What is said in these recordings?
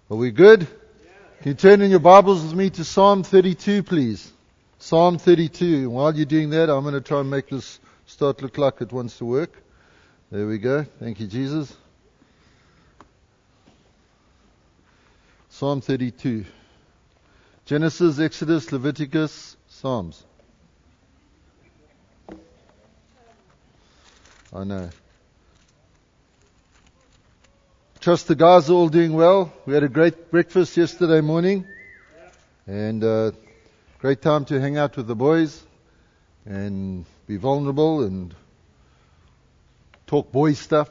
Are we good? Can you turn in your Bibles with me to Psalm 32, please? Psalm 32. While you're doing that, I'm going to try and make this start look like it wants to work. There we go. Thank you, Jesus. Psalm 32. Genesis, Exodus, Leviticus, Psalms. I know. Trust the guys are all doing well. We had a great breakfast yesterday morning. And great time to hang out with the boys and be vulnerable and talk boy stuff.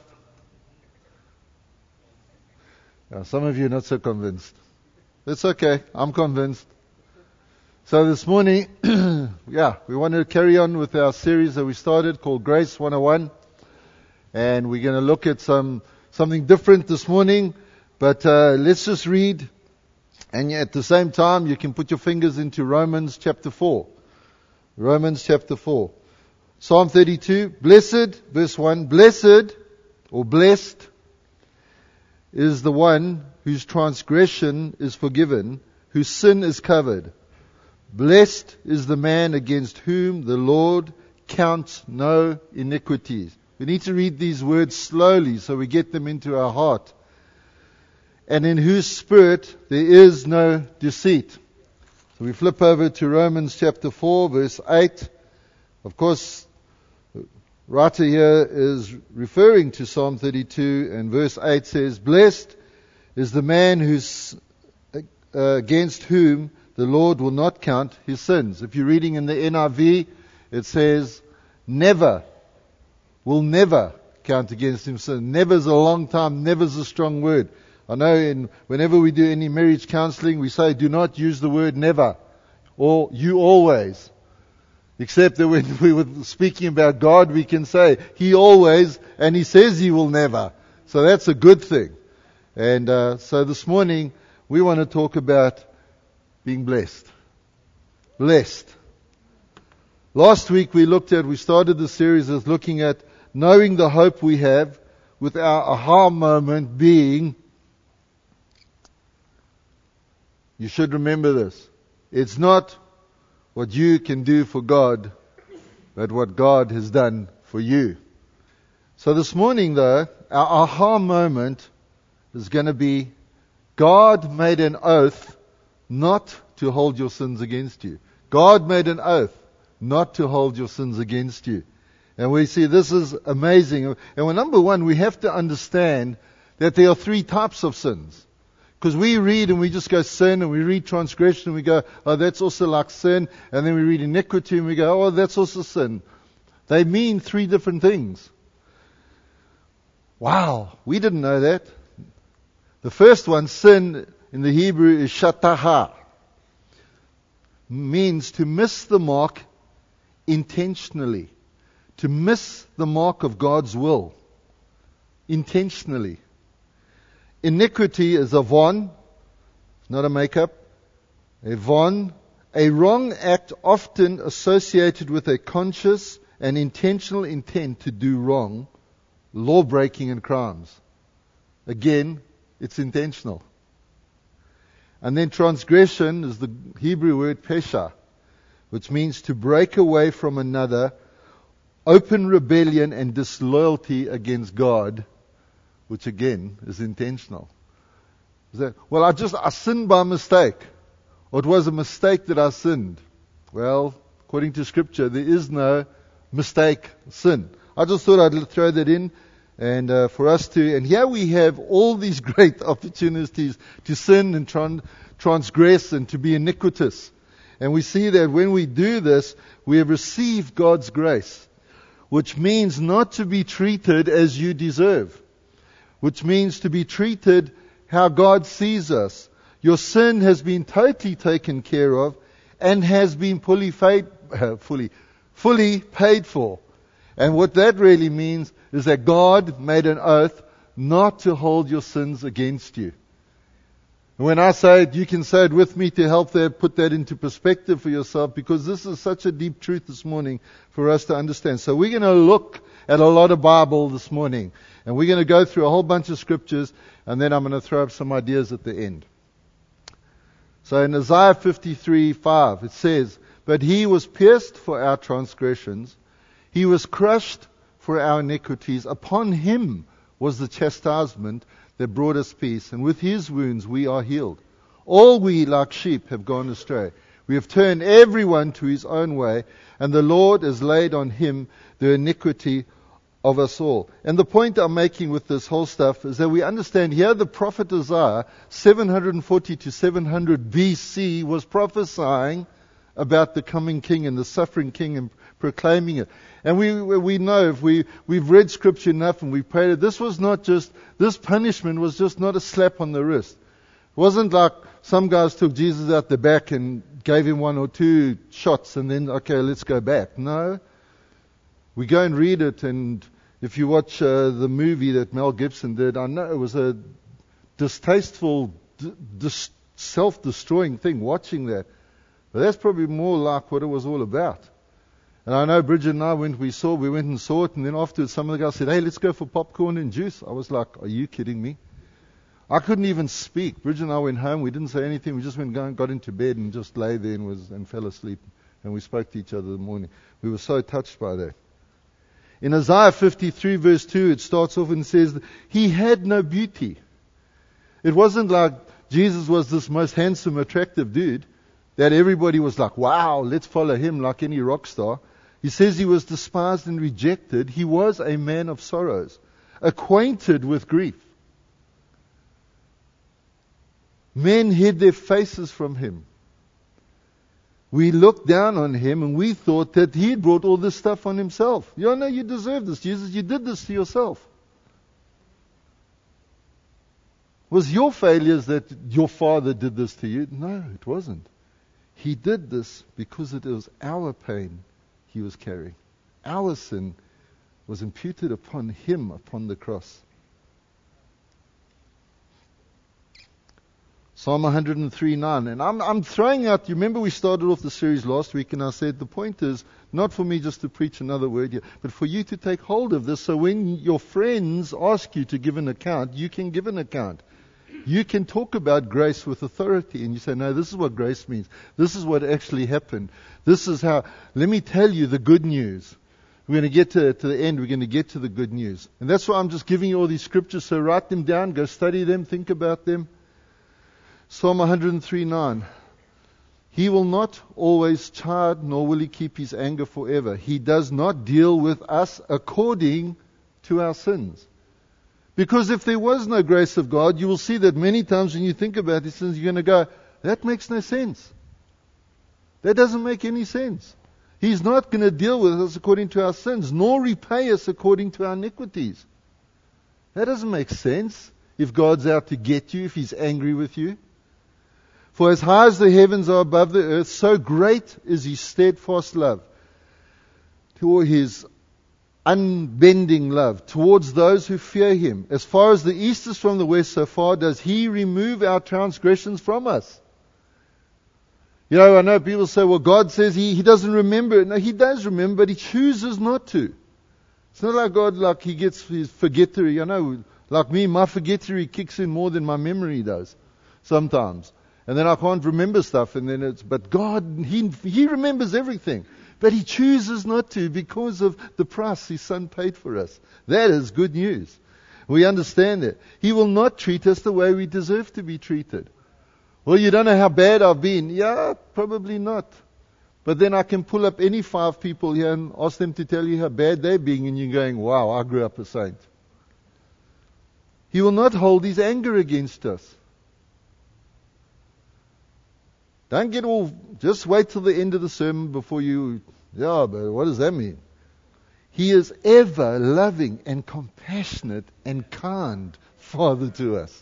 Some of you are not so convinced. It's okay. I'm convinced. So this morning, we want to carry on with our series that we started called Grace 101. And we're going to look at something different this morning. But let's just read. And at the same time, you can put your fingers into Romans chapter 4. Romans chapter 4. Psalm 32. Blessed, verse 1. Blessed or blessed is the one whose transgression is forgiven, whose sin is covered. Blessed is the man against whom the Lord counts no iniquities. We need to read these words slowly so we get them into our heart. And in whose spirit there is no deceit. So we flip over to Romans chapter 4, verse 8. Of course, the writer here is referring to Psalm 32, and verse 8 says, Blessed is the man who's against whom the Lord will not count his sins. If you're reading in the NIV, it says, will never count against him sin. Never is a long time, never is a strong word. I know whenever we do any marriage counseling, we say do not use the word never or you always. Except that when we were speaking about God, we can say He always, and He says He will never. So that's a good thing. And so this morning, we want to talk about being blessed. Blessed. Last week we started the series as looking at knowing the hope we have, with our aha moment being, you should remember this. It's not what you can do for God, but what God has done for you. So this morning though, our aha moment is going to be, God made an oath not to hold your sins against you. God made an oath not to hold your sins against you. And we see this is amazing. And well, number one, we have to understand that there are three types of sins. Because we read and we just go sin, and we read transgression and we go, oh, that's also like sin. And then we read iniquity and we go, oh, that's also sin. They mean three different things. Wow, we didn't know that. The first one, sin, in the Hebrew is shataha. Means to miss the mark intentionally. To miss the mark of God's will. Intentionally. Iniquity is avon, not a makeup. Avon, a wrong act often associated with a conscious and intentional intent to do wrong, law breaking and crimes. Again, it's intentional. And then transgression is the Hebrew word pesha, which means to break away from another, open rebellion and disloyalty against God, which again is intentional. Is that, well, I sinned by mistake. Or it was a mistake that I sinned. Well, according to Scripture, there is no mistake sin. I just thought I'd throw that in, and for us to, and here we have all these great opportunities to sin and transgress and to be iniquitous. And we see that when we do this, we have received God's grace, which means not to be treated as you deserve. Which means to be treated how God sees us. Your sin has been totally taken care of and has been fully paid for. And what that really means is that God made an oath not to hold your sins against you. And when I say it, you can say it with me to help put that into perspective for yourself, because this is such a deep truth this morning for us to understand. So we're going to look at a lot of Bible this morning, and we're going to go through a whole bunch of scriptures, and then I'm going to throw up some ideas at the end. So in Isaiah 53:5, it says, "But he was pierced for our transgressions, he was crushed for our iniquities. Upon him was the chastisement that brought us peace, and with his wounds we are healed. All we like sheep have gone astray. We have turned everyone to his own way, and the Lord has laid on him the iniquity of us all." And the point I'm making with this whole stuff is that we understand here the prophet Isaiah, 740 to 700 BC, was prophesying about the coming king and the suffering king and proclaiming it. And we know, if we've read scripture enough and we've prayed it, this punishment was just not a slap on the wrist. It wasn't like some guys took Jesus out the back and gave him 1 or 2 shots and then, okay, let's go back. No. We go and read it, and if you watch the movie that Mel Gibson did, I know it was a distasteful, self-destroying thing watching that. But that's probably more like what it was all about. And I know Bridget and I, we went and saw it, and then afterwards some of the guys said, "Hey, let's go for popcorn and juice." I was like, "Are you kidding me?" I couldn't even speak. Bridget and I went home, we didn't say anything, we just got into bed and just lay there and fell asleep. And we spoke to each other in the morning. We were so touched by that. In Isaiah 53 verse 2, it starts off and says, he had no beauty. It wasn't like Jesus was this most handsome, attractive dude that everybody was like, wow, let's follow him like any rock star. He says he was despised and rejected. He was a man of sorrows, acquainted with grief. Men hid their faces from him. We looked down on him and we thought that he had brought all this stuff on himself. No, you deserve this, Jesus. You did this to yourself. Was your failures that your father did this to you? No, it wasn't. He did this because it was our pain he was carrying. Our sin was imputed upon him upon the cross. Psalm 103:9. And I'm throwing out, you remember we started off the series last week and I said the point is not for me just to preach another word here, but for you to take hold of this so when your friends ask you to give an account, you can give an account. You can talk about grace with authority and you say, no, this is what grace means. This is what actually happened. This is how, let me tell you the good news. We're going to get to the end. We're going to get to the good news. And that's why I'm just giving you all these scriptures. So write them down, go study them, think about them. Psalm 103:9. He will not always chide, nor will he keep his anger forever. He does not deal with us according to our sins. Because if there was no grace of God, you will see that many times when you think about these sins, you're going to go, that makes no sense. That doesn't make any sense. He's not going to deal with us according to our sins, nor repay us according to our iniquities. That doesn't make sense if God's out to get you, if he's angry with you. For as high as the heavens are above the earth, so great is his steadfast love, to his unbending love towards those who fear him. As far as the east is from the west, so far does he remove our transgressions from us. You know, I know people say, well, God says he doesn't remember. No, he does remember, but he chooses not to. It's not like God, like he gets his forgettery. You know, like me, my forgettery kicks in more than my memory does sometimes. And then I can't remember stuff, and then but God, He remembers everything. But He chooses not to because of the price His Son paid for us. That is good news. We understand that. He will not treat us the way we deserve to be treated. Well, you don't know how bad I've been. Yeah, probably not. But then I can pull up any 5 people here and ask them to tell you how bad they're being, and you're going, wow, I grew up a saint. He will not hold His anger against us. Don't get all, just wait till the end of the sermon before you, but what does that mean? He is ever loving and compassionate and kind Father to us.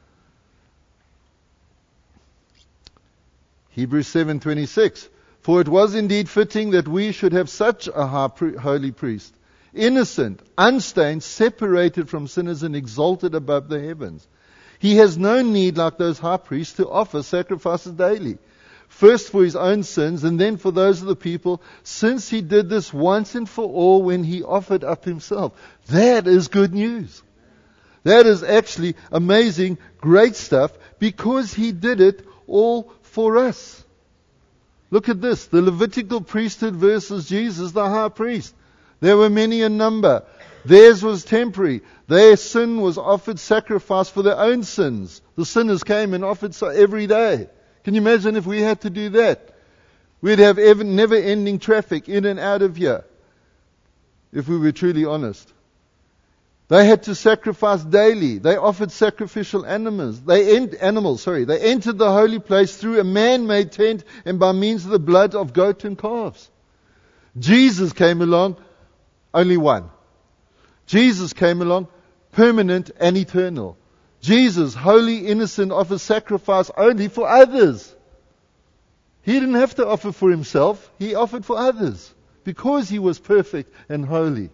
Hebrews 7:26. For it was indeed fitting that we should have such a holy priest, innocent, unstained, separated from sinners and exalted above the heavens. He has no need, like those high priests, to offer sacrifices daily. First for his own sins and then for those of the people, since he did this once and for all when he offered up himself. That is good news. That is actually amazing, great stuff, because he did it all for us. Look at this, the Levitical priesthood versus Jesus, the high priest. There were many in number. Theirs was temporary. Their sin was offered sacrifice for their own sins. The sinners came and offered so every day. Can you imagine if we had to do that? We'd have never-ending traffic in and out of here, if we were truly honest. They had to sacrifice daily. They offered sacrificial animals. They entered the holy place through a man-made tent and by means of the blood of goat and calves. Jesus came along, only one. Jesus came along, permanent and eternal. Jesus, holy, innocent, offers sacrifice only for others. He didn't have to offer for himself. He offered for others because he was perfect and holy.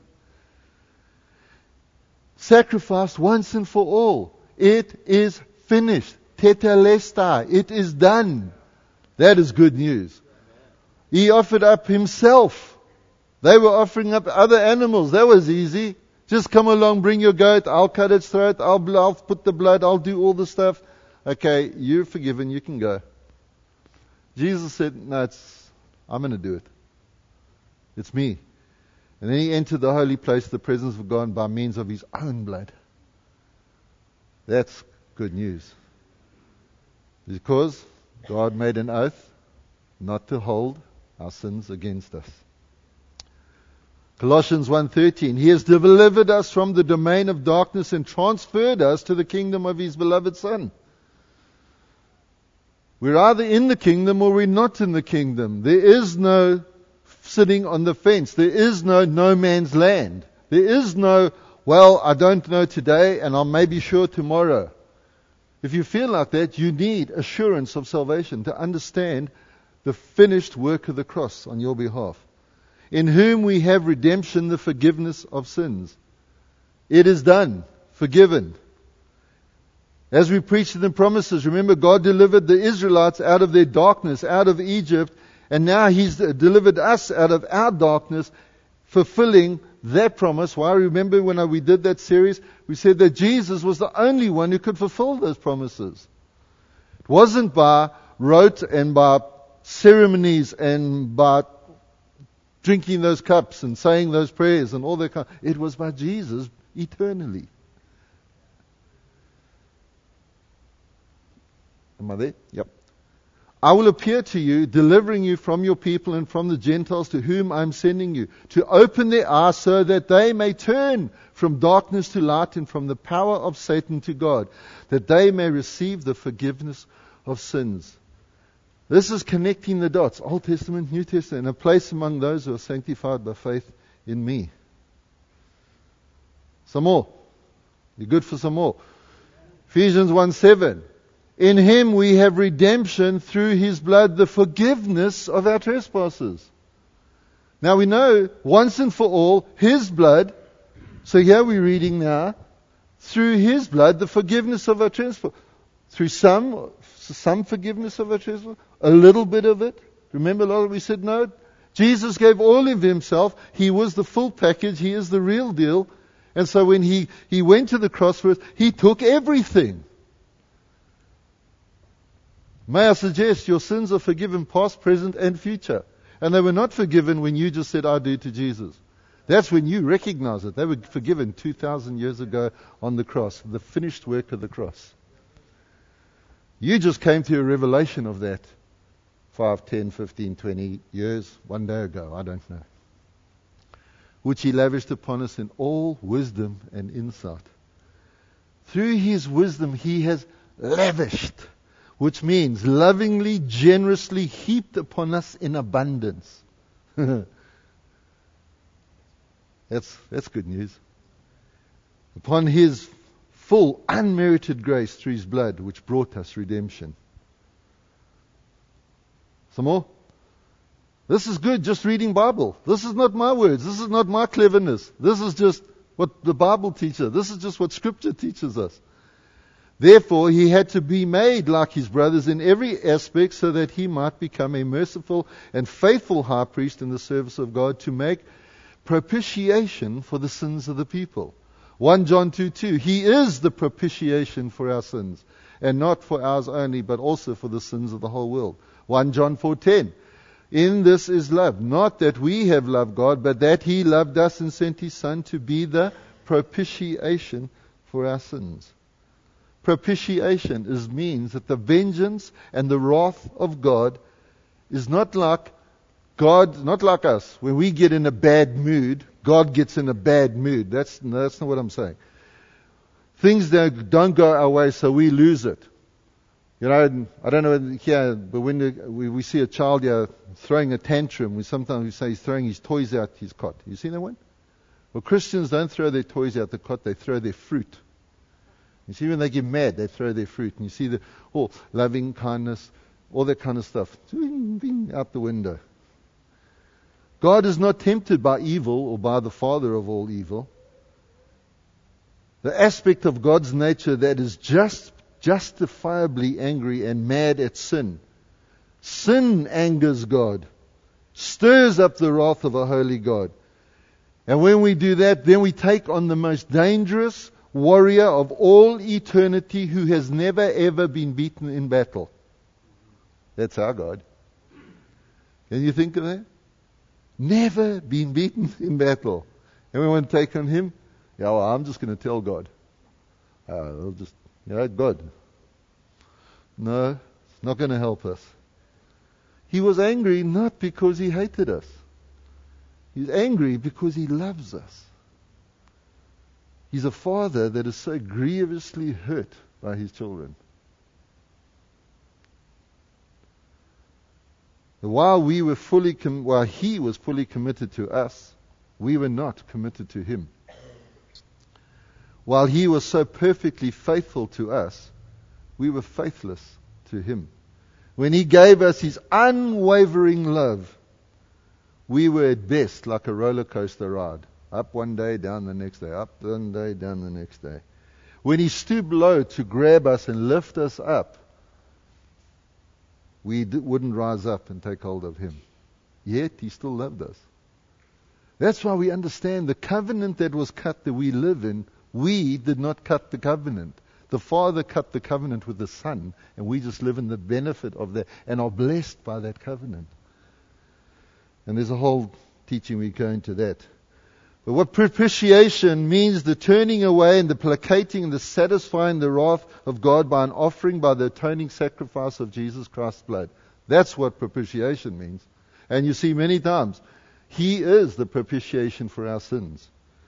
Sacrificed once and for all. It is finished. Tetelestai. It is done. That is good news. He offered up himself. They were offering up other animals. That was easy. Just come along, bring your goat, I'll cut its throat, I'll put the blood, I'll do all the stuff. Okay, you're forgiven, you can go. Jesus said, no, I'm going to do it. It's me. And then he entered the holy place, the presence of God, by means of his own blood. That's good news. Because God made an oath not to hold our sins against us. Colossians 1:13, He has delivered us from the domain of darkness and transferred us to the kingdom of His beloved Son. We're either in the kingdom or we're not in the kingdom. There is no sitting on the fence. There is no man's land. There is no, well, I don't know today and I'll maybe sure tomorrow. If you feel like that, you need assurance of salvation to understand the finished work of the cross on your behalf. In whom we have redemption, the forgiveness of sins. It is done. Forgiven. As we preached in the promises, remember God delivered the Israelites out of their darkness, out of Egypt, and now He's delivered us out of our darkness, fulfilling that promise. Why? Remember when we did that series, we said that Jesus was the only one who could fulfill those promises. It wasn't by rote and by ceremonies and by drinking those cups and saying those prayers and all that kind. It was by Jesus eternally. Am I there? Yep. I will appear to you, delivering you from your people and from the Gentiles to whom I am sending you, to open their eyes so that they may turn from darkness to light and from the power of Satan to God, that they may receive the forgiveness of sins. This is connecting the dots, Old Testament, New Testament, and a place among those who are sanctified by faith in me. Some more. You're good for some more. Ephesians 1:7. In Him we have redemption through His blood, the forgiveness of our trespasses. Now we know, once and for all, His blood. So here we're reading now, through His blood, the forgiveness of our trespasses. Through some forgiveness of our trespasses. A little bit of it. Remember, we said no. Jesus gave all of Himself. He was the full package. He is the real deal. And so when He went to the cross for us, He took everything. May I suggest your sins are forgiven past, present, and future. And they were not forgiven when you just said, I do to Jesus. That's when you recognize it. They were forgiven 2,000 years ago on the cross, the finished work of the cross. You just came to a revelation of that 5, 10, 15, 20 years, one day ago, I don't know. Which He lavished upon us in all wisdom and insight. Through His wisdom He has lavished, which means lovingly, generously heaped upon us in abundance. That's good news. Upon His full, unmerited grace through His blood, which brought us redemption. Some more? This is good, just reading Bible. This is not my words. This is not my cleverness. This is just what the Bible teaches. This is just what Scripture teaches us. Therefore, he had to be made like his brothers in every aspect so that he might become a merciful and faithful high priest in the service of God to make propitiation for the sins of the people. 1 John 2:2. He is the propitiation for our sins, and not for ours only, but also for the sins of the whole world. 1 John 4:10. In this is love, not that we have loved God, but that he loved us and sent his Son to be the propitiation for our sins. Propitiation means that the vengeance and the wrath of God is not like God, not like us. When we get in a bad mood, God gets in a bad mood. That's not what I'm saying. Things don't go our way, so we lose it. You know, I don't know here, but when we see a child here throwing a tantrum, sometimes we say he's throwing his toys out his cot. You seen that one? Well, Christians don't throw their toys out the cot, they throw their fruit. You see, when they get mad, they throw their fruit. And you see the loving kindness, all that kind of stuff, out the window. God is not tempted by evil or by the father of all evil. The aspect of God's nature that is justifiably angry and mad at sin. Sin angers God, stirs up the wrath of a holy God. And when we do that, then we take on the most dangerous warrior of all eternity who has never ever been beaten in battle. That's our God. Can you think of that? Never been beaten in battle. And we want to take on him? Yeah, well, I'm just going to tell God. God. No, it's not going to help us. He was angry not because he hated us. He's angry because he loves us. He's a father that is so grievously hurt by his children. While he was fully committed to us, we were not committed to him. While he was so perfectly faithful to us, we were faithless to him. When he gave us his unwavering love, we were at best like a roller coaster ride. Up one day, down the next day. Up one day, down the next day. When he stooped low to grab us and lift us up, we wouldn't rise up and take hold of him. Yet he still loved us. That's why we understand the covenant that was cut that we live in. We did not cut the covenant. The Father cut the covenant with the Son, and we just live in the benefit of that and are blessed by that covenant. And there's a whole teaching we go into that. But what propitiation means, the turning away and the placating and the satisfying the wrath of God by an offering, by the atoning sacrifice of Jesus Christ's blood. That's what propitiation means. And you see many times, he is the propitiation for our sins.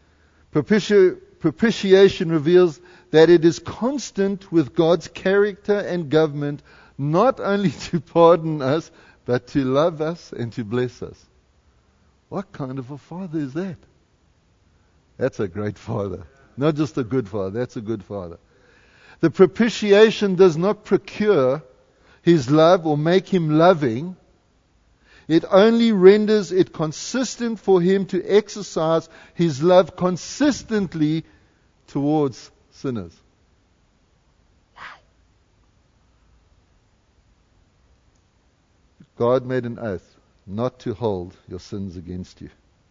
Propitiation reveals that it is constant with God's character and government, not only to pardon us, but to love us and to bless us. What kind of a father is that? That's a great father. Not just a good father, that's a good father. The propitiation does not procure his love or make him loving. It only renders it consistent for him to exercise his love consistently towards sinners. Wow. God made an oath not to hold your sins against you.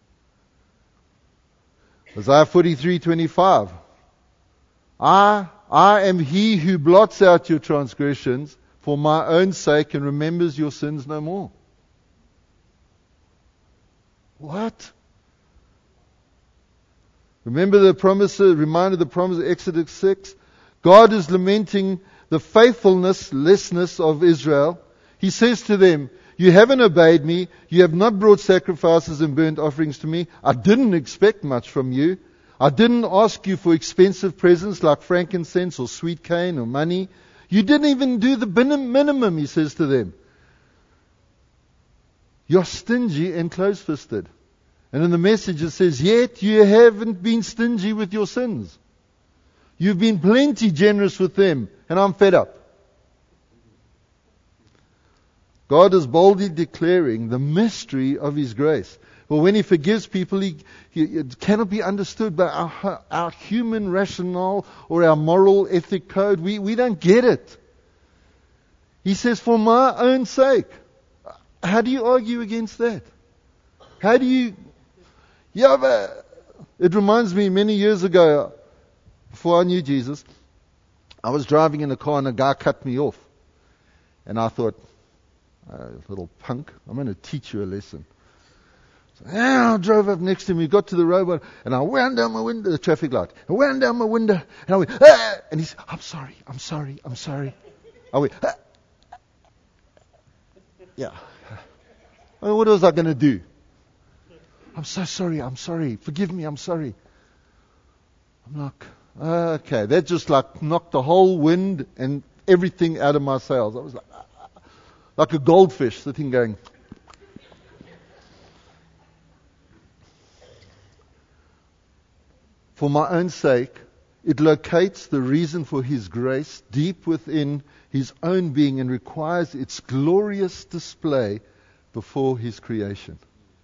Isaiah 43:25. I am he who blots out your transgressions for my own sake and remembers your sins no more. What? Remember the promise, remind of the promise of Exodus 6. God is lamenting the faithfulness of Israel. He says to them, you haven't obeyed me. You have not brought sacrifices and burnt offerings to me. I didn't expect much from you. I didn't ask you for expensive presents like frankincense or sweet cane or money. You didn't even do the minimum, he says to them. You're stingy and close-fisted. And in the message it says, yet you haven't been stingy with your sins. You've been plenty generous with them, and I'm fed up. God is boldly declaring the mystery of his grace. But when He forgives people, it cannot be understood by our human rationale or our moral ethic code. We don't get it. He says, for my own sake. How do you argue against that? How do you... Yeah, but it reminds me, many years ago, before I knew Jesus, I was driving in a car and a guy cut me off. And I thought, little punk, I'm going to teach you a lesson. So I drove up next to him. He got to the road and I wound down my window, the traffic light. I wound down my window and I went, ah! And he said, I'm sorry. I went, ah! Yeah. I mean, what was I going to do? I'm so sorry. Forgive me, I'm sorry. I'm like, okay. That just like knocked the whole wind and everything out of my sails. I was like a goldfish sitting going. For my own sake, it locates the reason for His grace deep within His own being and requires its glorious display before His creation.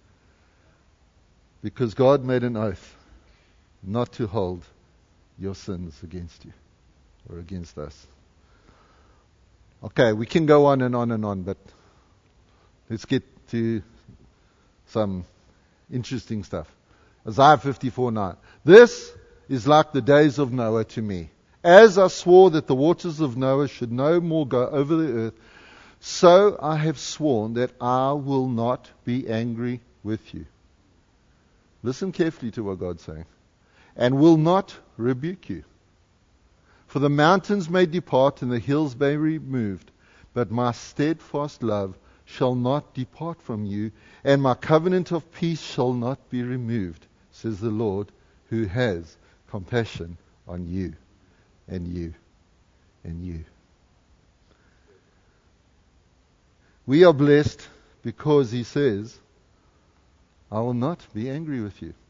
Because God made an oath not to hold your sins against you or against us. Okay, we can go on and on and on, but let's get to some interesting stuff. Isaiah 54:9. This is like the days of Noah to me. As I swore that the waters of Noah should no more go over the earth, so I have sworn that I will not be angry with you. Listen carefully to what God's saying. And will not rebuke you. For the mountains may depart and the hills may be removed, but my steadfast love shall not depart from you, and my covenant of peace shall not be removed, says the Lord, who has compassion on you and you and you. We are blessed because He says, I will not be angry with you.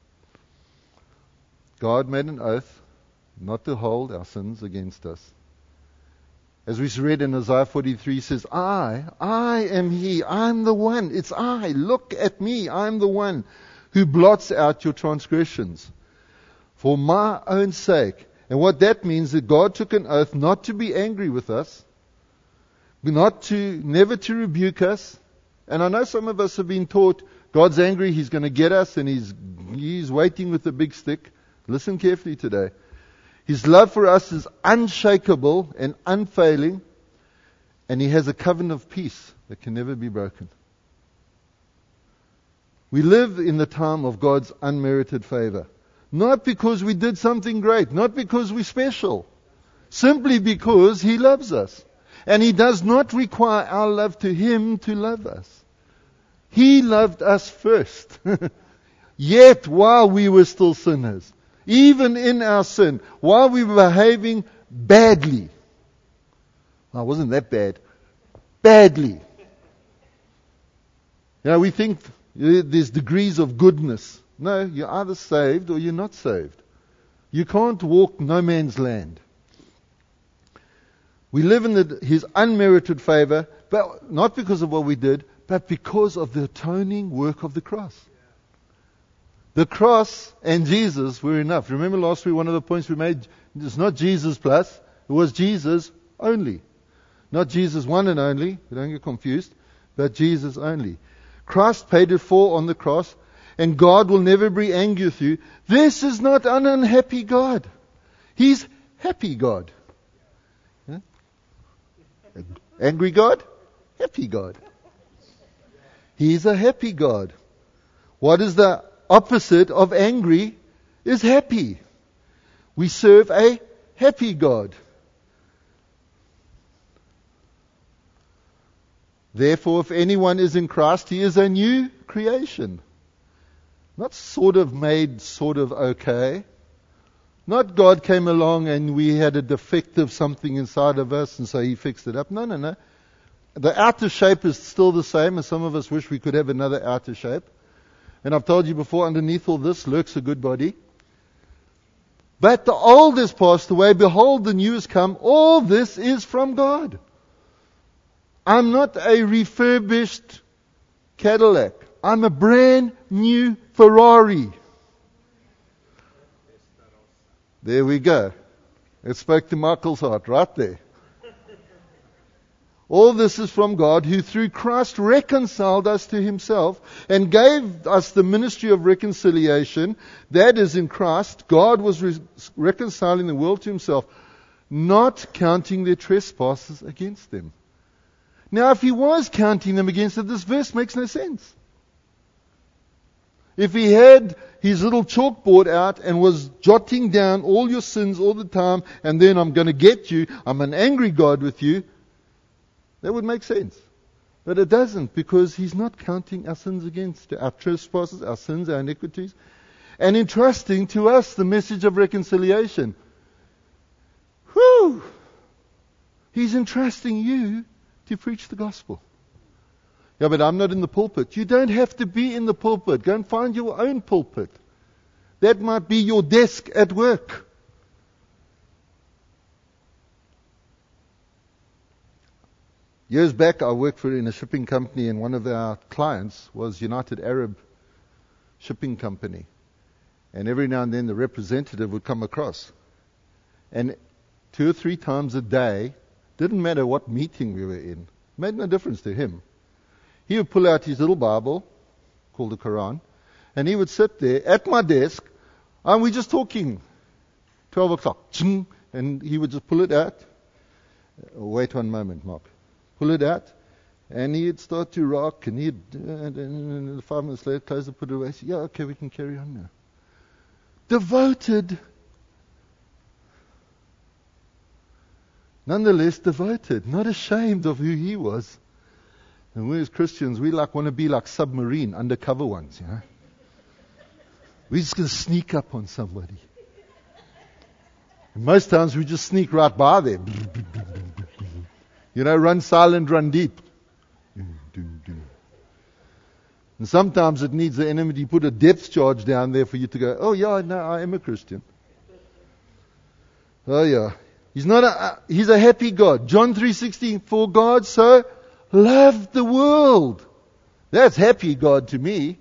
God made an oath not to hold our sins against us. As we read in Isaiah 43, He says, I am He. I'm the one. It's I. Look at me. I'm the one who blots out your transgressions for my own sake. And what that means is that God took an oath not to be angry with us, never to rebuke us. And I know some of us have been taught God's angry, He's going to get us, and He's waiting with a big stick. Listen carefully today. His love for us is unshakable and unfailing, and He has a covenant of peace that can never be broken. We live in the time of God's unmerited favor. Not because we did something great, not because we're special, simply because He loves us. And He does not require our love to Him to love us. He loved us first. Yet while we were still sinners, even in our sin, while we were behaving badly. Well, it wasn't that bad. Badly. We think there's degrees of goodness. No, you're either saved or you're not saved. You can't walk no man's land. We live in His unmerited favor, but not because of what we did, but because of the atoning work of the cross. The cross and Jesus were enough. Remember last week, one of the points we made, it's not Jesus plus, it was Jesus only. Not Jesus one and only, don't get confused, but Jesus only. Christ paid it for on the cross, and God will never be angry with you. This is not an unhappy God. He's happy God. Huh? Angry God? Happy God. He's a happy God. What is the opposite of angry? Is happy. We serve a happy God. Therefore, if anyone is in Christ, he is a new creation. Not sort of made sort of okay. Not God came along and we had a defective something inside of us and so He fixed it up. No. The outer shape is still the same, and some of us wish we could have another outer shape. And I've told you before, underneath all this lurks a good body. But the old is passed away, behold, the new has come. All this is from God. I'm not a refurbished Cadillac. I'm a brand new Ferrari. There we go. It spoke to Michael's heart right there. All this is from God, who through Christ reconciled us to himself and gave us the ministry of reconciliation. That is, in Christ, God was reconciling the world to himself, not counting their trespasses against them. Now, if he was counting them against them, this verse makes no sense. If he had his little chalkboard out and was jotting down all your sins all the time, and then I'm going to get you, I'm an angry God with you, that would make sense. But it doesn't, because he's not counting our sins against our trespasses, our sins, our iniquities, and entrusting to us the message of reconciliation. Whew! He's entrusting you to preach the gospel. Yeah, but I'm not in the pulpit. You don't have to be in the pulpit. Go and find your own pulpit. That might be your desk at work. Years back, I worked in a shipping company, and one of our clients was United Arab Shipping Company. And every now and then the representative would come across. And 2 or 3 times a day, didn't matter what meeting we were in, made no difference to him. He would pull out his little Bible, called the Quran, and he would sit there at my desk, and we're just talking. 12 o'clock, and he would just pull it out. Wait one moment, Mark. Pull it out, and he'd start to rock, and and 5 minutes later, close it, put it away. Say, yeah, okay, we can carry on now. Devoted. Nonetheless, devoted. Not ashamed of who he was. And we as Christians, we want to be like submarine, undercover ones, you know. We're just going to sneak up on somebody. And most times we just sneak right by them. You know, run silent, run deep. And sometimes it needs the enemy to put a depth charge down there for you to go, oh yeah, no, I am a Christian. Oh yeah. He's a happy God. John 3:16, for God so loved the world. That's happy God to me.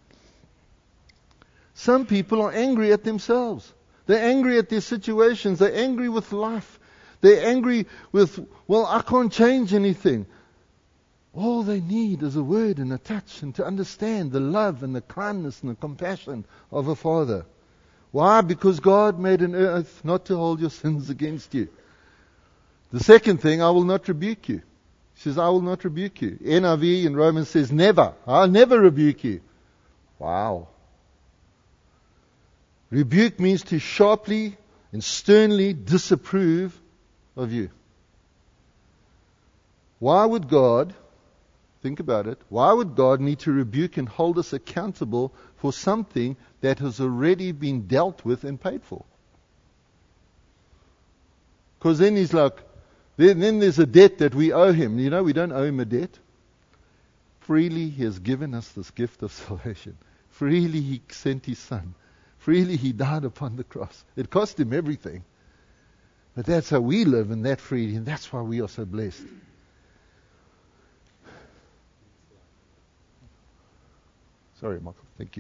Some people are angry at themselves. They're angry at their situations. They're angry with life. They're angry with, well, I can't change anything. All they need is a word and a touch, and to understand the love and the kindness and the compassion of a Father. Why? Because God made an oath not to hold your sins against you. The second thing, I will not rebuke you. He says, I will not rebuke you. NIV in Romans says, never. I'll never rebuke you. Wow. Rebuke means to sharply and sternly disapprove of you. Why would God, think about it, why would God need to rebuke and hold us accountable for something that has already been dealt with and paid for? Because then he's like, then there's a debt that we owe him. You know, we don't owe him a debt. Freely he has given us this gift of salvation. Freely he sent his son. Freely he died upon the cross. It cost him everything. But that's how we live in that freedom, and that's why we are so blessed. Sorry, Michael. Thank you.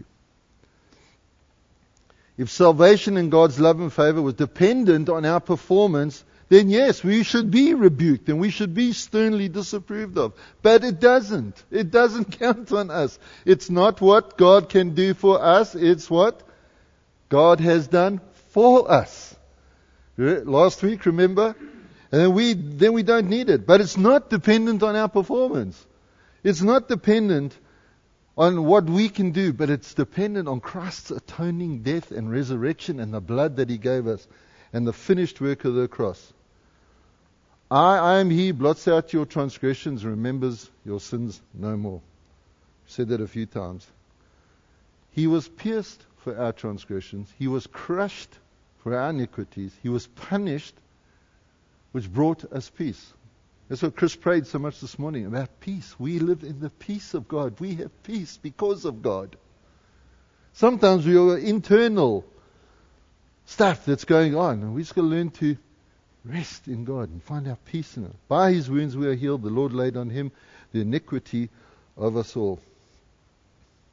If salvation and God's love and favor was dependent on our performance, then yes, we should be rebuked and we should be sternly disapproved of. But it doesn't. It doesn't count on us. It's not what God can do for us. It's what God has done for us. Last week, remember? And then we don't need it. But it's not dependent on our performance. It's not dependent on what we can do, but it's dependent on Christ's atoning death and resurrection and the blood that He gave us and the finished work of the cross. I am He, blots out your transgressions, remembers your sins no more. I've said that a few times. He was pierced for our transgressions. He was crushed for our iniquities. He was punished, which brought us peace. That's what Chris prayed so much this morning, about peace. We live in the peace of God. We have peace because of God. Sometimes we have internal stuff that's going on, and we just got to learn to rest in God and find our peace in it. By His wounds we are healed. The Lord laid on Him the iniquity of us all.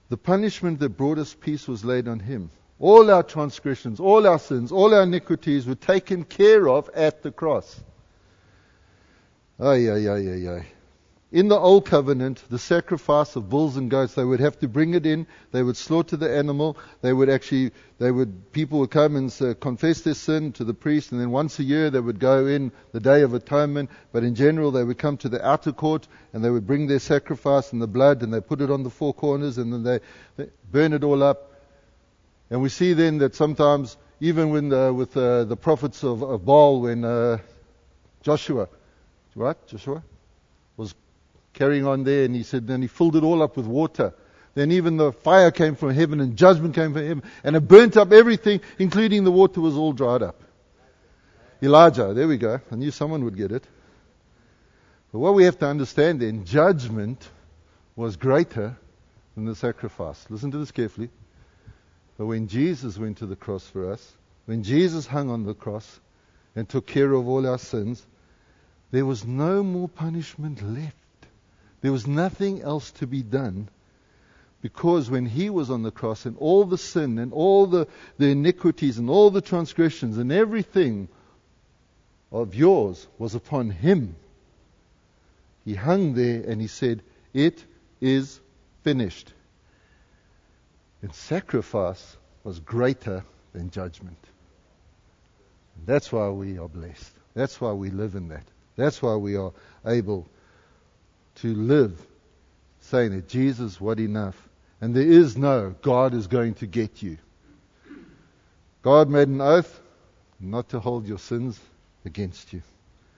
The punishment that brought us peace was laid on him. All our transgressions, all our sins, all our iniquities were taken care of at the cross. Ay, ay, ay, ay, ay. In the old covenant, the sacrifice of bulls and goats, they would have to bring it in, they would slaughter the animal, people would come and confess their sin to the priest, and then once a year they would go in the Day of Atonement, but in general they would come to the outer court, and they would bring their sacrifice and the blood, and they put it on the four corners, and then they burn it all up. And we see then that sometimes, even with the prophets of Baal, when Joshua was carrying on there, and he said, then he filled it all up with water. Then even the fire came from heaven and judgment came from heaven, and it burnt up everything, including the water was all dried up. Elijah, there we go. I knew someone would get it. But what we have to understand then, judgment was greater than the sacrifice. Listen to this carefully. But when Jesus went to the cross for us, when Jesus hung on the cross and took care of all our sins, there was no more punishment left. There was nothing else to be done, because when he was on the cross and all the sin and all the iniquities and all the transgressions and everything of yours was upon him, he hung there and he said, "It is finished." And sacrifice was greater than judgment. And that's why we are blessed. That's why we live in that. That's why we are able to live saying that Jesus, what enough. And there is no God is going to get you. God made an oath not to hold your sins against you.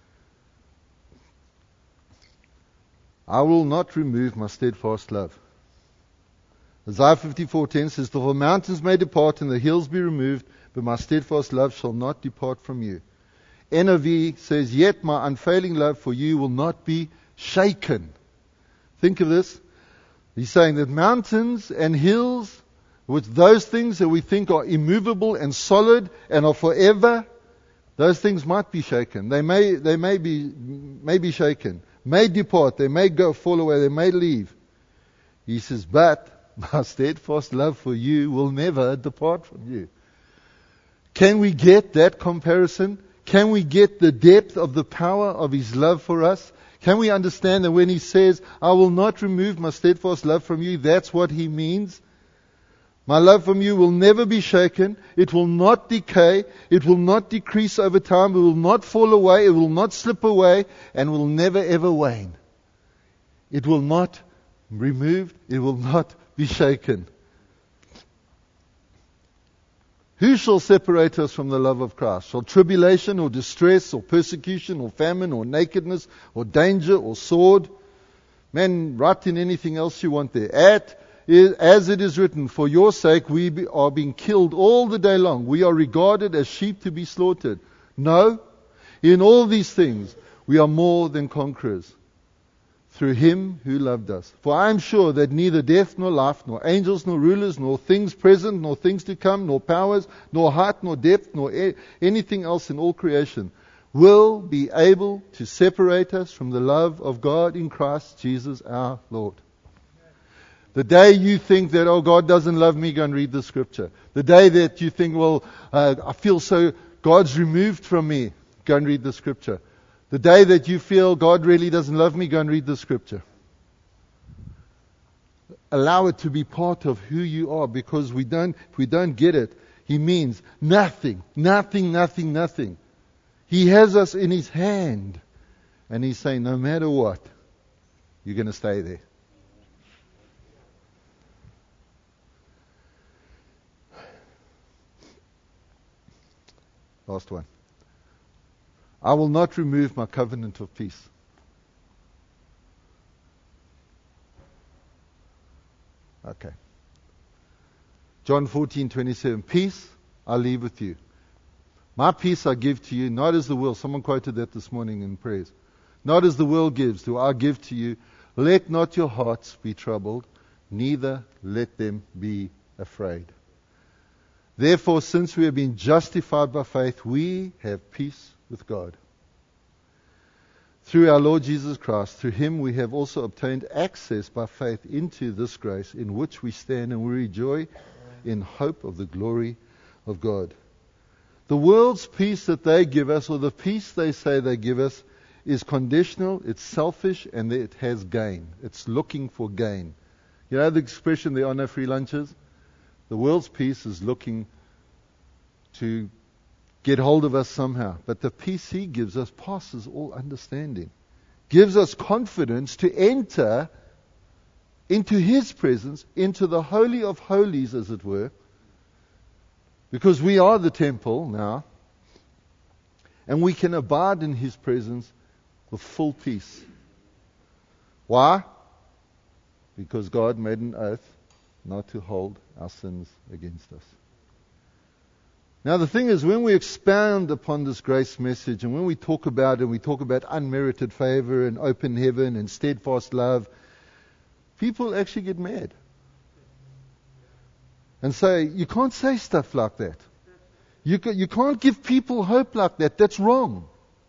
I will not remove my steadfast love. Isaiah 54:10 says, "The mountains may depart and the hills be removed, but my steadfast love shall not depart from you." NIV says, "Yet my unfailing love for you will not be shaken." Think of this. He's saying that mountains and hills, with those things that we think are immovable and solid and are forever, those things might be shaken. They may be shaken, may depart, they may fall away, they may leave. He says, but my steadfast love for you will never depart from you. Can we get that comparison? Can we get the depth of the power of His love for us? Can we understand that when He says, I will not remove my steadfast love from you, that's what He means? My love from you will never be shaken. It will not decay. It will not decrease over time. It will not fall away. It will not slip away, and will never ever wane. It will not be removed. It will not be shaken. Who shall separate us from the love of Christ? Shall tribulation or distress or persecution or famine or nakedness or danger or sword? Man, write in anything else you want there. As it is written, for your sake we are being killed all the day long. We are regarded as sheep to be slaughtered. No, in all these things we are more than conquerors through Him who loved us. For I am sure that neither death nor life, nor angels nor rulers, nor things present, nor things to come, nor powers, nor height, nor depth, nor anything else in all creation will be able to separate us from the love of God in Christ Jesus our Lord. The day you think that, oh, God doesn't love me, go and read the scripture. The day that you think, well, I feel so, God's removed from me, go and read the scripture. The day that you feel God really doesn't love me, go and read the scripture. Allow it to be part of who you are, because if we don't get it, He means nothing, nothing, nothing, nothing. He has us in His hand, and He's saying, no matter what, you're going to stay there. Last one. I will not remove my covenant of peace. Okay. John 14:27. Peace I leave with you. My peace I give to you, not as the world. Someone quoted that this morning in prayers. Not as the world gives, do I give to you. Let not your hearts be troubled, neither let them be afraid. Therefore, since we have been justified by faith, we have peace with God through our Lord Jesus Christ. Through him we have also obtained access by faith into this grace in which we stand, and we rejoice in hope of the glory of God. The world's peace that they give us, or the peace they say they give us, is conditional, it's selfish, and it has gain. It's looking for gain. You know the expression, there are no free lunches? The world's peace is looking to get hold of us somehow. But the peace he gives us passes all understanding. Gives us confidence to enter into his presence, into the Holy of Holies, as it were, because we are the temple now, and we can abide in his presence with full peace. Why? Because God made an oath not to hold our sins against us. Now the thing is, when we expound upon this grace message, and when we talk about it, we talk about unmerited favor and open heaven and steadfast love, people actually get mad and say, you can't say stuff like that. You can't give people hope like that. That's wrong.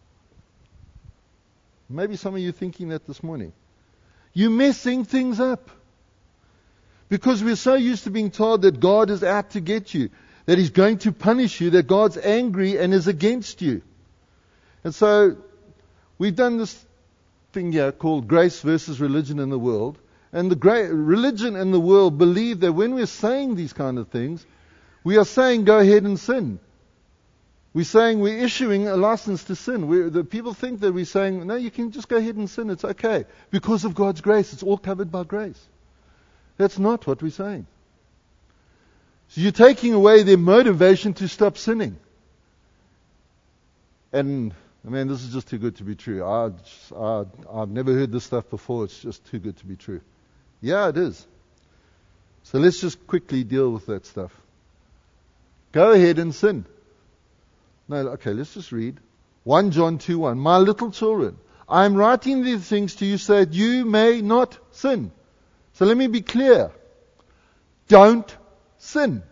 Maybe some of you are thinking that this morning. You're messing things up. Because we're so used to being told that God is out to get you, that he's going to punish you, that God's angry and is against you. And so we've done this thing here called grace versus religion in the world. And the religion and the world believe that when we're saying these kind of things, we are saying go ahead and sin. We're saying we're issuing a license to sin. The people think that we're saying, no, you can just go ahead and sin. It's okay. Because of God's grace. It's all covered by grace. That's not what we're saying. So you're taking away their motivation to stop sinning. And, this is just too good to be true. I've never heard this stuff before. It's just too good to be true. Yeah, it is. So let's just quickly deal with that stuff. Go ahead and sin. No, okay, let's just read. 1 John 2:1. My little children, I am writing these things to you so that you may not sin. So let me be clear. Don't sin.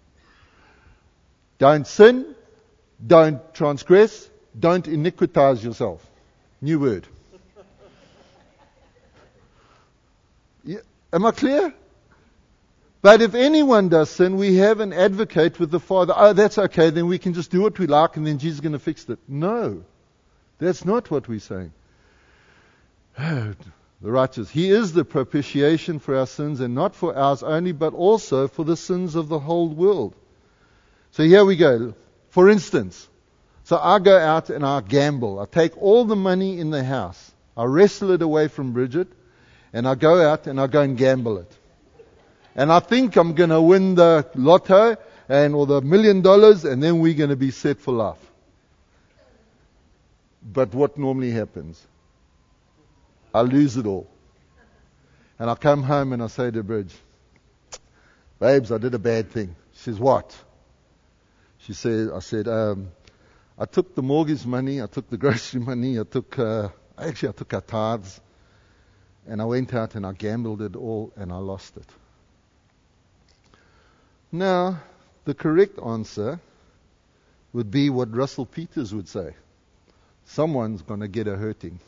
Don't sin. Don't transgress. Don't iniquitize yourself. New word. Yeah, am I clear? But if anyone does sin, we have an advocate with the Father. Oh, that's okay, then we can just do what we like and then Jesus is going to fix it. No, that's not what we're saying. The righteous. He is the propitiation for our sins, and not for ours only, but also for the sins of the whole world. So here we go. For instance, so I go out and I gamble. I take all the money in the house. I wrestle it away from Bridget, and I go out and I go and gamble it. And I think I'm going to win the lotto or the $1 million, and then we're going to be set for life. But what normally happens? I lose it all. And I come home and I say to Bridge, babes, I did a bad thing. She says, what? I said, I took the mortgage money, I took the grocery money, I took our tithes, and I went out and I gambled it all and I lost it. Now, the correct answer would be what Russell Peters would say. Someone's going to get a hurting.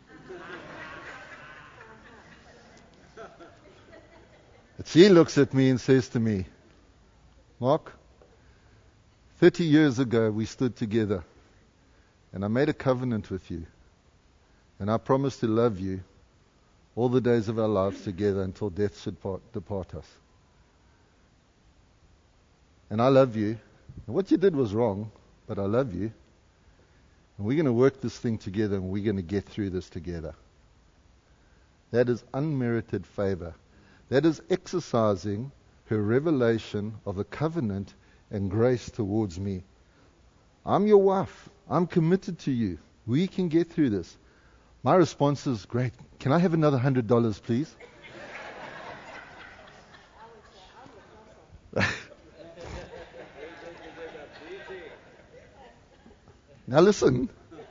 But she looks at me and says to me, Mark, 30 years ago we stood together and I made a covenant with you. And I promised to love you all the days of our lives together until death should depart us. And I love you. And what you did was wrong, but I love you. And we're going to work this thing together and we're going to get through this together. That is unmerited favor. That is exercising her revelation of a covenant and grace towards me. I'm your wife. I'm committed to you. We can get through this. My response is, great. Can I have another $100, please? Now listen.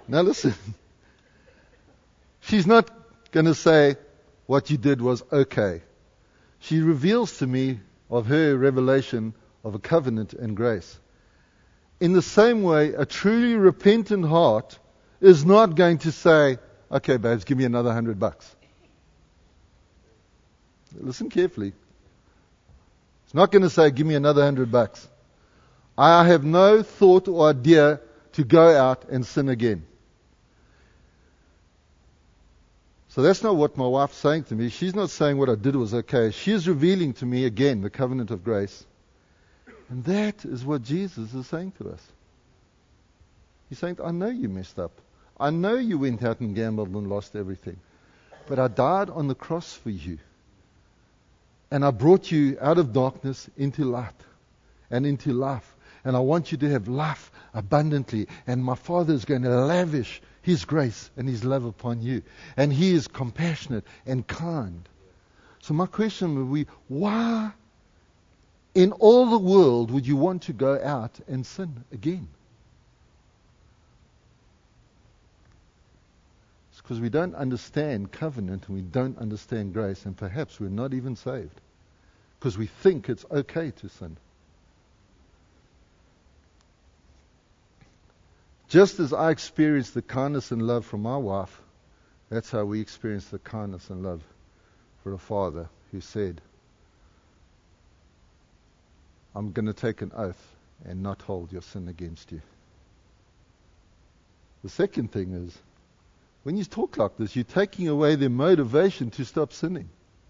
She's not going to say what you did was okay. She reveals to me of her revelation of a covenant and grace. In the same way, a truly repentant heart is not going to say, okay, babes, give me another $100. Listen carefully. It's not going to say, give me another $100. I have no thought or idea to go out and sin again. So that's not what my wife's saying to me. She's not saying what I did was okay. She is revealing to me again the covenant of grace. And that is what Jesus is saying to us. He's saying, I know you messed up. I know you went out and gambled and lost everything. But I died on the cross for you. And I brought you out of darkness into light and into life. And I want you to have life abundantly. And my Father is going to lavish His grace and His love upon you. And He is compassionate and kind. So my question would be, why in all the world would you want to go out and sin again? It's because we don't understand covenant and we don't understand grace, and perhaps we're not even saved because we think it's okay to sin. Just as I experienced the kindness and love from my wife, that's how we experience the kindness and love for a father who said, I'm going to take an oath and not hold your sin against you. The second thing is, when you talk like this, you're taking away their motivation to stop sinning.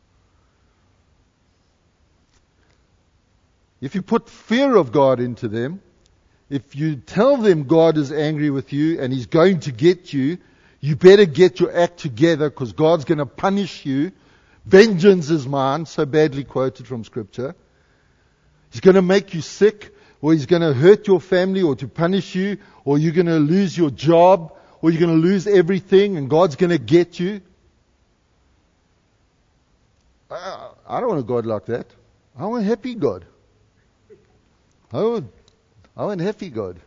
If you put fear of God into them, if you tell them God is angry with you and He's going to get you, you better get your act together because God's going to punish you. Vengeance is mine, so badly quoted from Scripture. He's going to make you sick, or He's going to hurt your family, or to punish you, or you're going to lose your job, or you're going to lose everything, and God's going to get you. I don't want a God like that. I want a happy God. I want a happy God.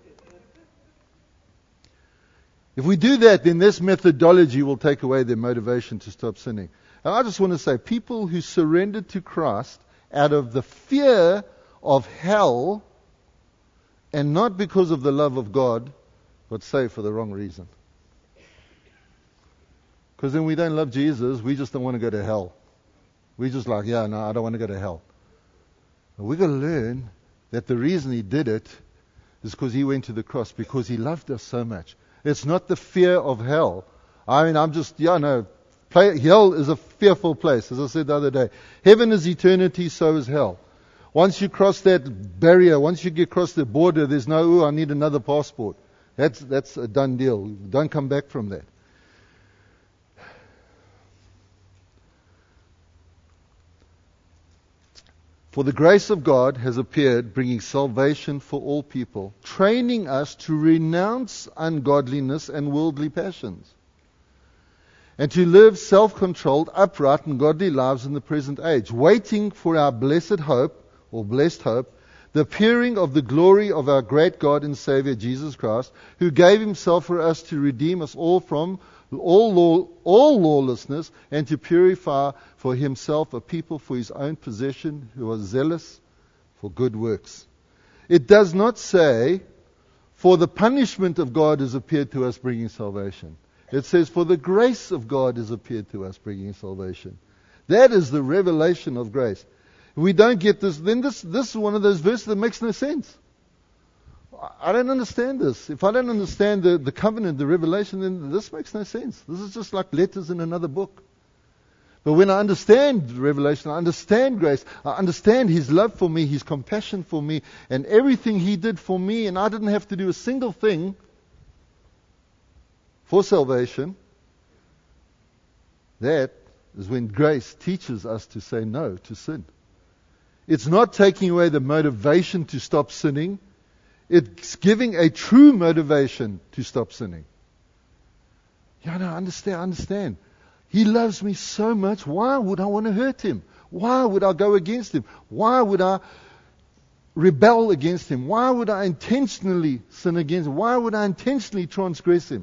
If we do that, then this methodology will take away their motivation to stop sinning. And I just want to say, people who surrendered to Christ out of the fear of hell and not because of the love of God, got saved for the wrong reason. Because then we don't love Jesus, we just don't want to go to hell. We just like, I don't want to go to hell. But we've got to learn that the reason He did it is because He went to the cross, because He loved us so much. It's not the fear of hell. I mean, hell is a fearful place, as I said the other day. Heaven is eternity, so is hell. Once you cross that barrier, once you get across the border, there's no, I need another passport. That's a done deal. Don't come back from that. For the grace of God has appeared, bringing salvation for all people, training us to renounce ungodliness and worldly passions, and to live self-controlled, upright, and godly lives in the present age, waiting for our blessed hope, or blessed hope, the appearing of the glory of our great God and Savior Jesus Christ, who gave Himself for us to redeem us all from all lawlessness, and to purify for Himself a people for His own possession who are zealous for good works. It does not say, for the punishment of God has appeared to us bringing salvation. It says, for the grace of God has appeared to us bringing salvation. That is the revelation of grace. If we don't get this, then this is one of those verses that makes no sense. I don't understand this. If I don't understand the covenant, the revelation, then this makes no sense. This is just like letters in another book. But when I understand revelation, I understand grace, I understand His love for me, His compassion for me, and everything He did for me, and I didn't have to do a single thing for salvation, that is when grace teaches us to say no to sin. It's not taking away the motivation to stop sinning. It's giving a true motivation to stop sinning. I understand. He loves me so much. Why would I want to hurt Him? Why would I go against Him? Why would I rebel against Him? Why would I intentionally sin against Him? Why would I intentionally transgress Him?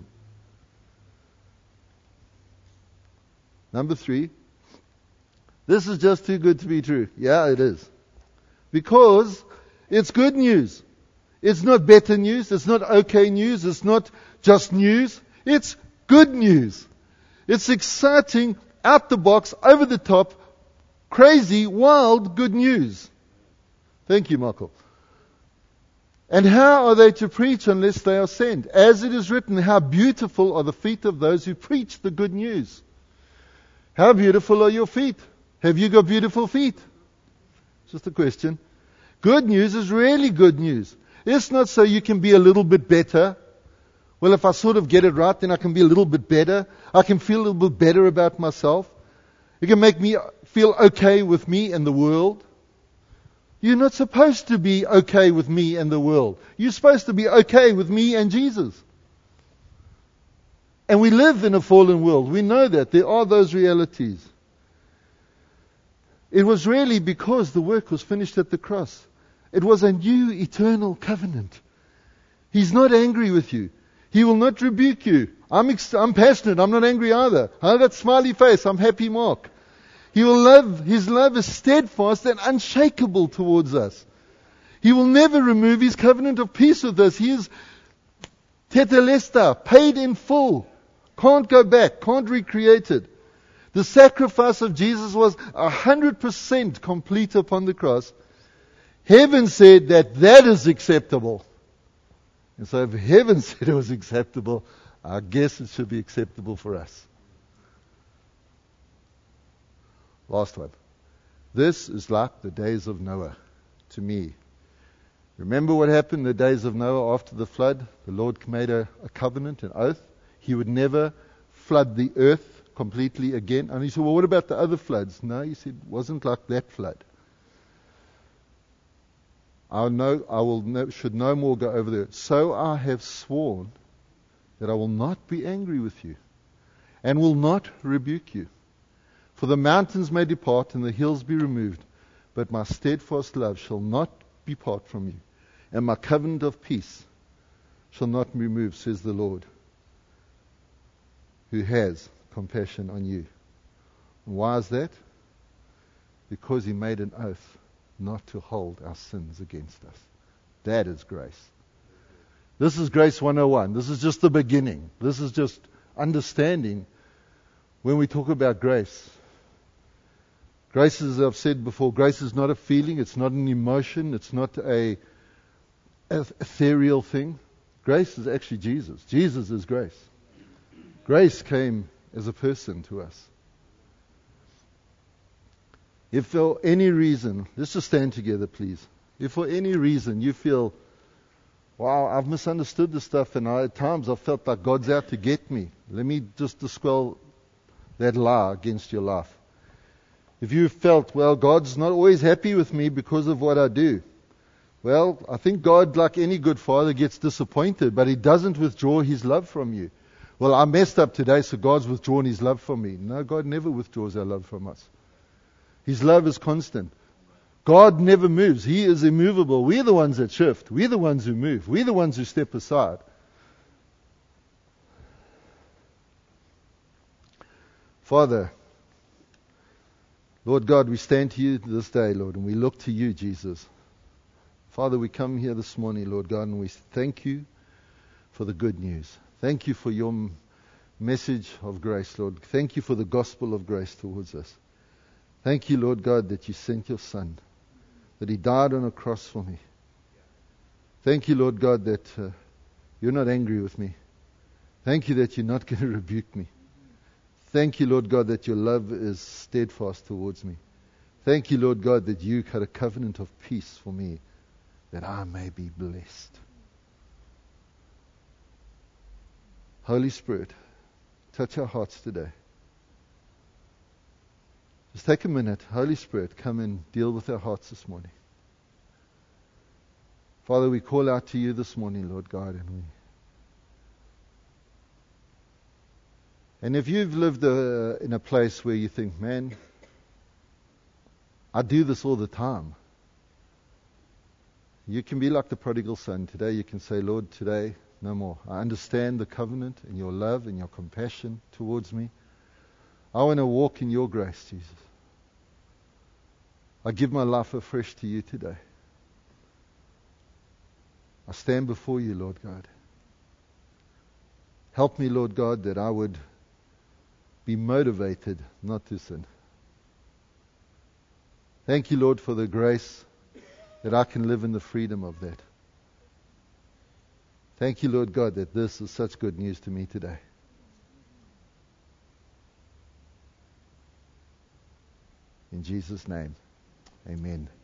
Number 3, this is just too good to be true. Yeah, it is. Because it's good news. It's not better news. It's not okay news. It's not just news. It's good news. It's exciting, out the box, over the top, crazy, wild, good news. Thank you, Michael. And how are they to preach unless they are sent? As it is written, how beautiful are the feet of those who preach the good news. How beautiful are your feet? Have you got beautiful feet? Just a question. Good news is really good news. It's not so you can be a little bit better. Well, if I sort of get it right, then I can be a little bit better. I can feel a little bit better about myself. It can make me feel okay with me and the world. You're not supposed to be okay with me and the world. You're supposed to be okay with me and Jesus. And we live in a fallen world. We know that. There are those realities. It was really because the work was finished at the cross. It was a new eternal covenant. He's not angry with you. He will not rebuke you. I'm passionate. I'm not angry either. I have that smiley face. I'm happy Mark. His love is steadfast and unshakable towards us. He will never remove His covenant of peace with us. He is tetelesta, paid in full. Can't go back, can't recreate it. The sacrifice of Jesus was 100% complete upon the cross. Heaven said that is acceptable. And so if heaven said it was acceptable, I guess it should be acceptable for us. Last one. This is like the days of Noah to me. Remember what happened in the days of Noah after the flood? The Lord made a covenant, an oath. He would never flood the earth completely again. And he said, well, what about the other floods? No, he said, it wasn't like that flood. Should no more go over the earth. So I have sworn that I will not be angry with you and will not rebuke you. For the mountains may depart and the hills be removed, but my steadfast love shall not depart from you, and my covenant of peace shall not be removed, says the Lord, who has compassion on you. And why is that? Because He made an oath not to hold our sins against us. That is grace. This is Grace 101. This is just the beginning. This is just understanding when we talk about grace. Grace, as I've said before, grace is not a feeling. It's not an emotion. It's not a ethereal thing. Grace is actually Jesus. Jesus is grace. Grace came as a person to us. If for any reason, let's just stand together, please. If for any reason you feel, wow, I've misunderstood this stuff, and at times I've felt like God's out to get me, let me just dispel that lie against your life. If you felt, well, God's not always happy with me because of what I do, well, I think God, like any good father, gets disappointed, but He doesn't withdraw His love from you. Well, I messed up today, so God's withdrawn His love from me. No, God never withdraws our love from us. His love is constant. God never moves. He is immovable. We're the ones that shift. We're the ones who move. We're the ones who step aside. Father, Lord God, we stand to You this day, Lord, and we look to You, Jesus. Father, we come here this morning, Lord God, and we thank You for the good news. Thank You for Your message of grace, Lord. Thank You for the gospel of grace towards us. Thank You, Lord God, that You sent Your Son, that He died on a cross for me. Thank You, Lord God, that You're not angry with me. Thank You that You're not going to rebuke me. Thank You, Lord God, that Your love is steadfast towards me. Thank You, Lord God, that You had a covenant of peace for me, that I may be blessed. Holy Spirit, touch our hearts today. Just take a minute. Holy Spirit, come and deal with our hearts this morning. Father, we call out to You this morning, Lord God, and if you've lived in a place where you think, man, I do this all the time, you can be like the prodigal son. Today you can say, Lord, today, no more. I understand the covenant and Your love and Your compassion towards me. I want to walk in Your grace, Jesus. I give my life afresh to You today. I stand before You, Lord God. Help me, Lord God, that I would be motivated not to sin. Thank you, Lord, for the grace that I can live in the freedom of that. Thank you, Lord God, that this is such good news to me today. In Jesus' name, amen.